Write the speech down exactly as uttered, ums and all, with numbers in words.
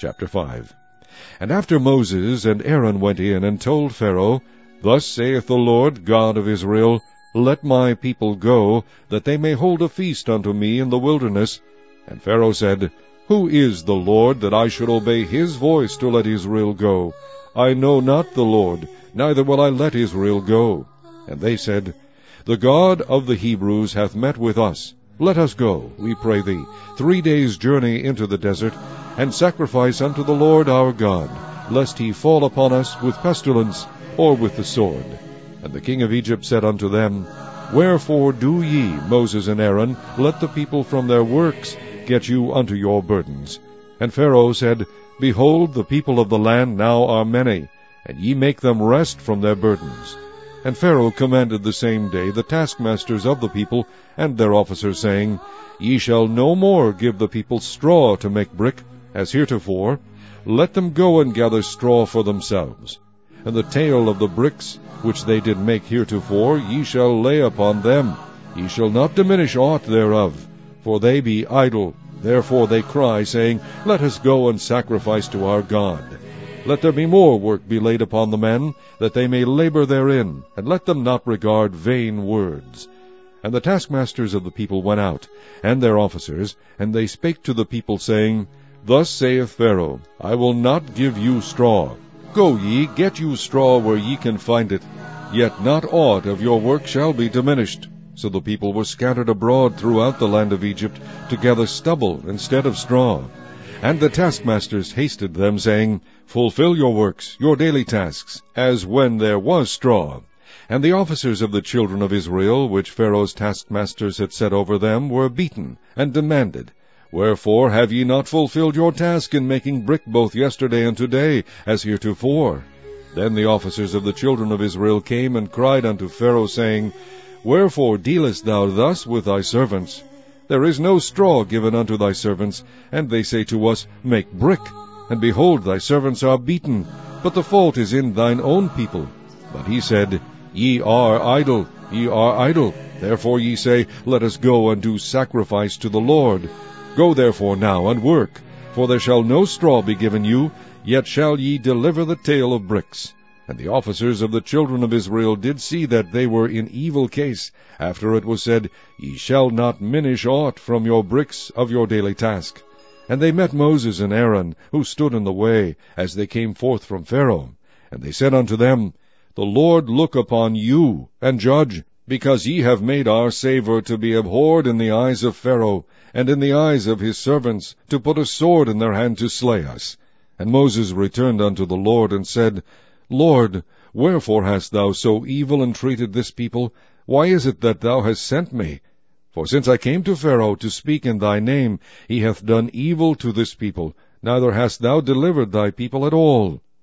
Chapter five. And after Moses and Aaron went in and told Pharaoh, Thus saith the Lord God of Israel, Let my people go, that they may hold a feast unto me in the wilderness. And Pharaoh said, Who is the Lord, that I should obey his voice to let Israel go? I know not the Lord, neither will I let Israel go. And they said, The God of the Hebrews hath met with us. Let us go, we pray thee, three days' journey into the desert, and sacrifice unto the Lord our God, lest he fall upon us with pestilence, or with the sword. And the king of Egypt said unto them, Wherefore do ye, Moses and Aaron, let the people from their works get you unto your burdens? And Pharaoh said, Behold, the people of the land now are many, and ye make them rest from their burdens. And Pharaoh commanded the same day the taskmasters of the people and their officers, saying, Ye shall no more give the people straw to make brick, as heretofore. Let them go and gather straw for themselves. And the tale of the bricks which they did make heretofore ye shall lay upon them. Ye shall not diminish aught thereof, for they be idle. Therefore they cry, saying, Let us go and sacrifice to our God. Let there be more work be laid upon the men, that they may labor therein, and let them not regard vain words. And the taskmasters of the people went out, and their officers, and they spake to the people, saying, Thus saith Pharaoh, I will not give you straw. Go ye, get you straw where ye can find it, yet not aught of your work shall be diminished. So the people were scattered abroad throughout the land of Egypt, to gather stubble instead of straw. And the taskmasters hasted them, saying, Fulfill your works, your daily tasks, as when there was straw. And the officers of the children of Israel, which Pharaoh's taskmasters had set over them, were beaten, and demanded, Wherefore have ye not fulfilled your task in making brick both yesterday and today, as heretofore? Then the officers of the children of Israel came and cried unto Pharaoh, saying, Wherefore dealest thou thus with thy servants? There is no straw given unto thy servants, and they say to us, Make brick. And behold, thy servants are beaten, but the fault is in thine own people. But he said, Ye are idle, ye are idle. Therefore ye say, Let us go and do sacrifice to the Lord. Go therefore now and work, for there shall no straw be given you, yet shall ye deliver the tale of bricks. And the officers of the children of Israel did see that they were in evil case, after it was said, Ye shall not minish aught from your bricks of your daily task. And they met Moses and Aaron, who stood in the way, as they came forth from Pharaoh. And they said unto them, The Lord look upon you, and judge, because ye have made our savour to be abhorred in the eyes of Pharaoh, and in the eyes of his servants, to put a sword in their hand to slay us. And Moses returned unto the Lord, and said, Lord, wherefore hast thou so evil entreated this people? Why is it that thou hast sent me? For since I came to Pharaoh to speak in thy name, he hath done evil to this people, neither hast thou delivered thy people at all.